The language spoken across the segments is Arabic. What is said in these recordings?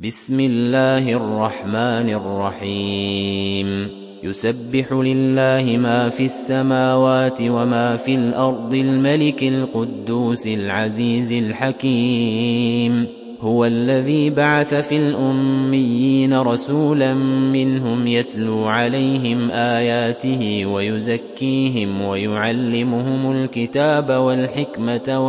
بسم الله الرحمن الرحيم يسبح لله ما في السماوات وما في الأرض الملك القدوس العزيز الحكيم هو الذي بعث في الأميين رسولا منهم يتلو عليهم آياته ويزكيهم ويعلمهم الكتاب والحكمة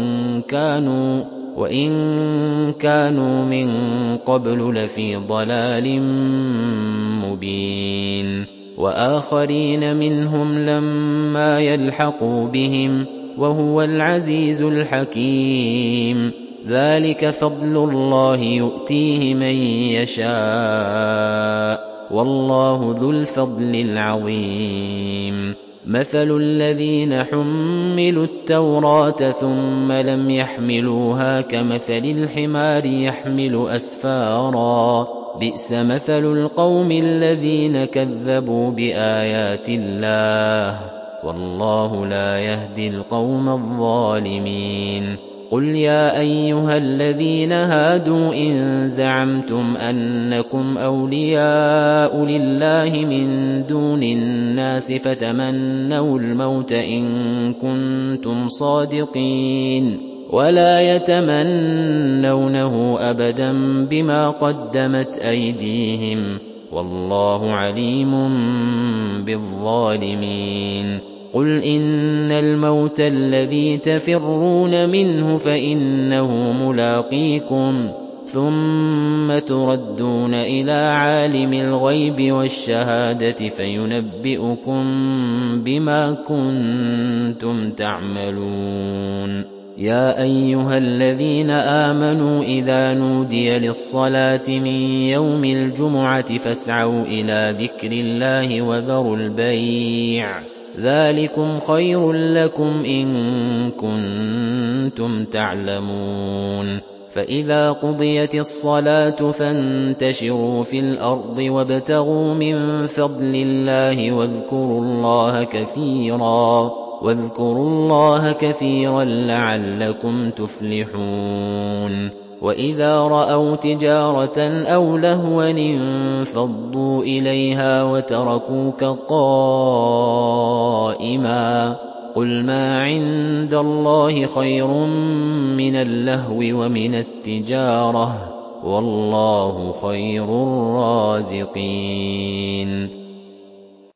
وإن كانوا من قبل لفي ضلال مبين وآخرين منهم لما يلحقوا بهم وهو العزيز الحكيم ذلك فضل الله يؤتيه من يشاء والله ذو الفضل العظيم مثل الذين حملوا التوراة ثم لم يحملوها كمثل الحمار يحمل أسفارا بئس مثل القوم الذين كذبوا بآيات الله والله لا يهدي القوم الظالمين قل يا أيها الذين هادوا إن زعمتم أنكم أولياء لله من دون الناس فتمنوا الموت إن كنتم صادقين ولا يتمنونه أبدا بما قدمت أيديهم والله عليم بالظالمين قل إن الموت الذي تفرون منه فإنه ملاقيكم ثم تردون إلى عالم الغيب والشهادة فينبئكم بما كنتم تعملون يا أيها الذين آمنوا إذا نودي للصلاة من يوم الجمعة فاسعوا إلى ذكر الله وذروا البيع ذلكم خير لكم إن كنتم تعلمون فإذا قضيت الصلاة فانتشروا في الأرض وابتغوا من فضل الله واذكروا الله كثيرا لعلكم تفلحون وإذا رأوا تجارة أو لهوا انفضوا إليها وتركوك قائما قل ما عند الله خير من اللهو ومن التجارة والله خير الرازقين